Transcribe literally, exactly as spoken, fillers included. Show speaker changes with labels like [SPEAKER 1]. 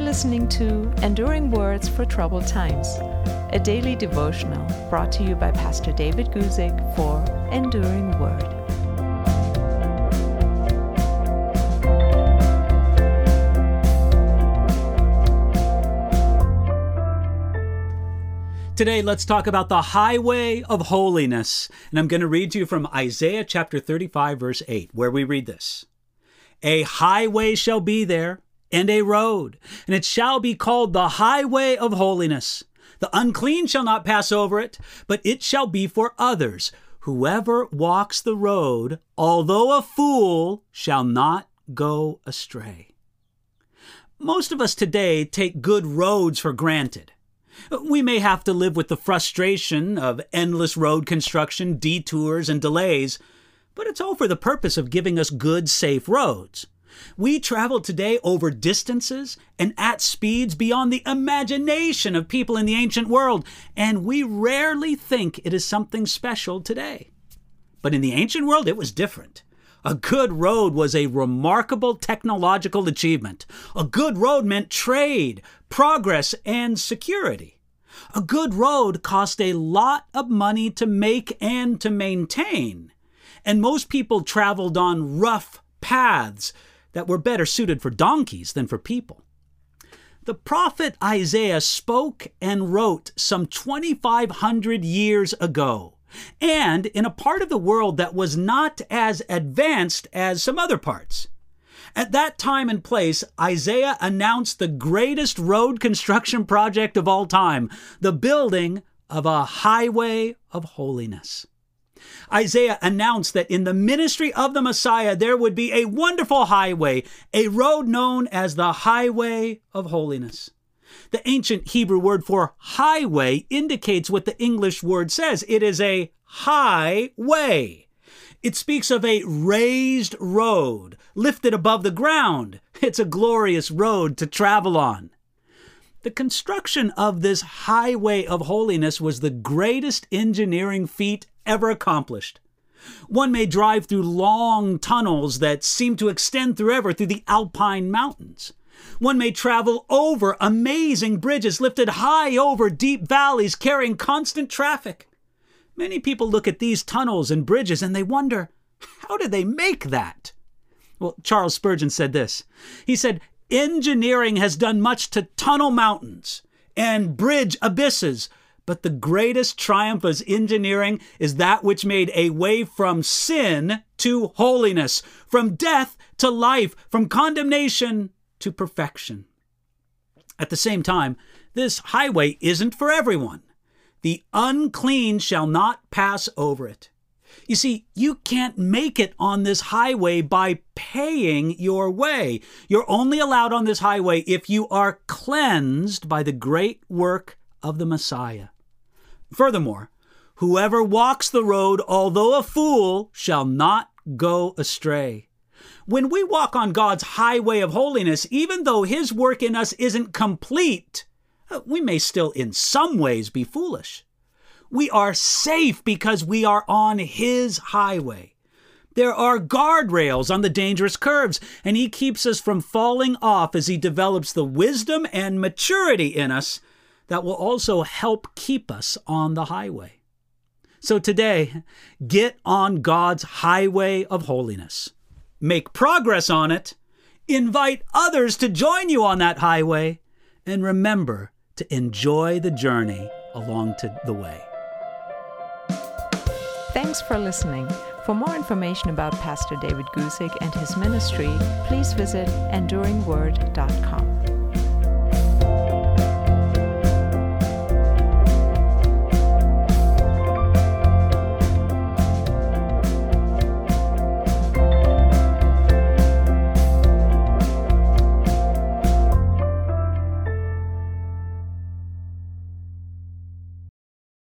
[SPEAKER 1] listening to Enduring Words for Troubled Times, a daily devotional brought to you by Pastor David Guzik for Enduring Word.
[SPEAKER 2] Today, let's talk about the highway of holiness. And I'm going to read to you from Isaiah chapter thirty-five, verse eight, where we read this. A highway shall be there, and a road, and it shall be called the highway of holiness. The unclean shall not pass over it, but it shall be for others. Whoever walks the road, although a fool, shall not go astray. Most of us today take good roads for granted. We may have to live with the frustration of endless road construction, detours, and delays, but it's all for the purpose of giving us good, safe roads. We travel today over distances and at speeds beyond the imagination of people in the ancient world, and we rarely think it is something special today. But in the ancient world, it was different. A good road was a remarkable technological achievement. A good road meant trade, progress, and security. A good road cost a lot of money to make and to maintain, and most people traveled on rough paths that were better suited for donkeys than for people. The prophet Isaiah spoke and wrote some twenty-five hundred years ago, and in a part of the world that was not as advanced as some other parts. At that time and place, Isaiah announced the greatest road construction project of all time, the building of a highway of holiness. Isaiah announced that in the ministry of the Messiah, there would be a wonderful highway, a road known as the highway of holiness. The ancient Hebrew word for highway indicates what the English word says. It is a high way. It speaks of a raised road, lifted above the ground. It's a glorious road to travel on. The construction of this highway of holiness was the greatest engineering feat ever accomplished. One may drive through long tunnels that seem to extend forever through the Alpine mountains. One may travel over amazing bridges lifted high over deep valleys carrying constant traffic. Many people look at these tunnels and bridges and they wonder, how did they make that? Well, Charles Spurgeon said this. He said, engineering has done much to tunnel mountains and bridge abysses, but the greatest triumph of engineering is that which made a way from sin to holiness, from death to life, from condemnation to perfection. At the same time, this highway isn't for everyone. The unclean shall not pass over it. You see, you can't make it on this highway by paying your way. You're only allowed on this highway if you are cleansed by the great work of the Messiah. Furthermore, whoever walks the road, although a fool, shall not go astray. When we walk on God's highway of holiness, even though His work in us isn't complete, we may still in some ways be foolish. We are safe because we are on His highway. There are guardrails on the dangerous curves, and He keeps us from falling off as He develops the wisdom and maturity in us that will also help keep us on the highway. So today, get on God's highway of holiness. Make progress on it. Invite others to join you on that highway. And remember to enjoy the journey along to the way.
[SPEAKER 1] Thanks for listening. For more information about Pastor David Guzik and his ministry, please visit enduring word dot com.